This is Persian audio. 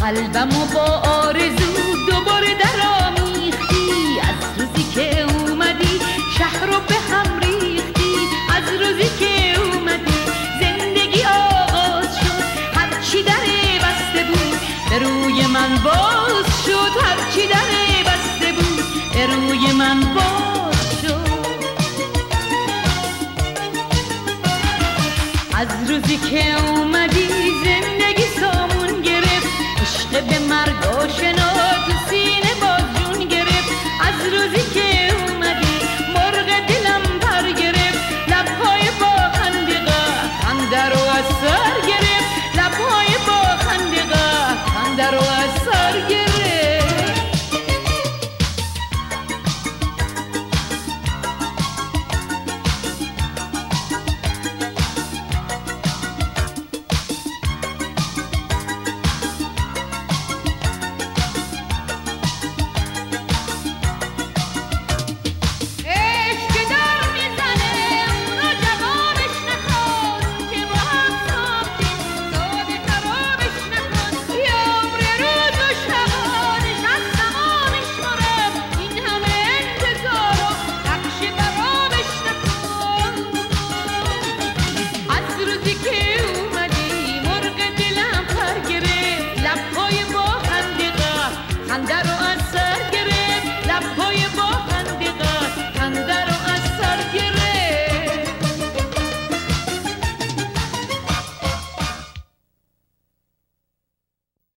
قلبمو با آرزو دوباره درآمیختی. از روزی که اومدی شهر رو به هم ریختی. از روزی که اومدی زندگی آغاز شد. هرچی در بسته بود به روی من باز شد. هرچی در بسته بود به روی من باز شد. از روزی که اومدی زندگی سامون گرفت. عشق به مرگ آشنا